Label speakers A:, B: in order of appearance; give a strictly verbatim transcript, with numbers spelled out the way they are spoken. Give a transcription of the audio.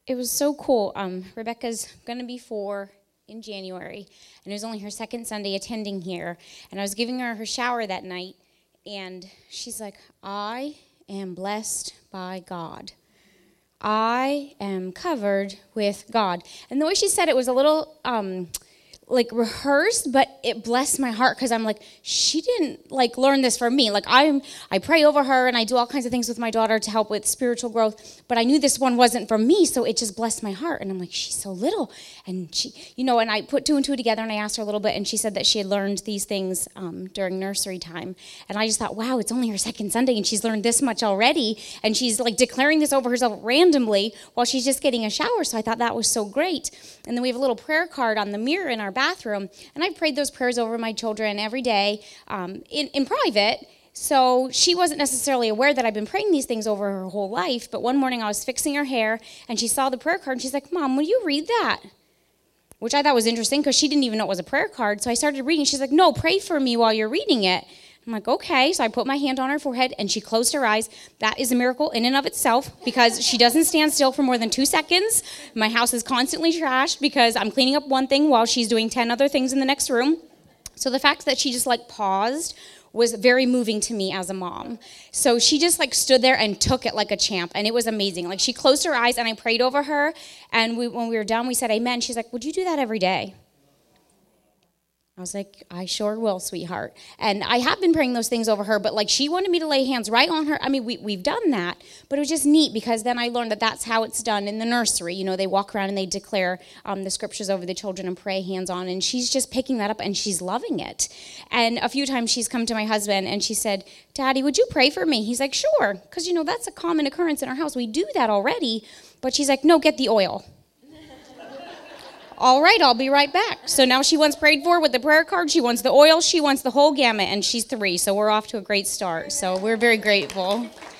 A: it was so cool. Um, Rebecca's going to be four in January, and it was only her second Sunday attending here. And I was giving her her shower that night, and she's like, I am blessed by God. I am covered with God. And the way she said it was a little um, like rehearsed, but it blessed my heart because I'm like, she didn't like learn this from me. Like I'm, I pray over her and I do all kinds of things with my daughter to help with spiritual growth, but I knew this one wasn't from me, so it just blessed my heart. And I'm like, she's so little, and she, you know, and I put two and two together and I asked her a little bit, and she said that she had learned these things um, during nursery time, and I just thought, wow, it's only her second Sunday and she's learned this much already, and she's like declaring this over herself randomly while she's just getting a shower. So I thought that was so great. And then we have a little prayer card on the mirror in our bathroom, and I prayed those prayers over my children every day um, in, in private. So she wasn't necessarily aware that I've been praying these things over her whole life. But one morning I was fixing her hair, and she saw the prayer card, and she's like, Mom, will you read that? Which I thought was interesting because she didn't even know it was a prayer card. So I started reading. She's like, no, pray for me while you're reading it. I'm like, okay. So I put my hand on her forehead, and she closed her eyes. That is a miracle in and of itself because she doesn't stand still for more than two seconds. My house is constantly trashed because I'm cleaning up one thing while she's doing ten other things in the next room. So the fact that she just like paused was very moving to me as a mom. So she just like stood there and took it like a champ, and it was amazing. Like she closed her eyes, and I prayed over her, and we, when we were done, we said amen. She's like, would you do that every day? I was like, I sure will, sweetheart. And I have been praying those things over her, but like she wanted me to lay hands right on her. I mean, we, we've done that, but it was just neat because then I learned that that's how it's done in the nursery. You know, they walk around and they declare um, the scriptures over the children and pray hands on, and she's just picking that up and she's loving it. And a few times she's come to my husband and she said, Daddy, would you pray for me? He's like, sure, because, you know, that's a common occurrence in our house. We do that already, but she's like, no, get the oil. All right, I'll be right back. So now she wants prayed for with the prayer card. She wants the oil. She wants the whole gamut, and she's three. So we're off to a great start. So we're very grateful.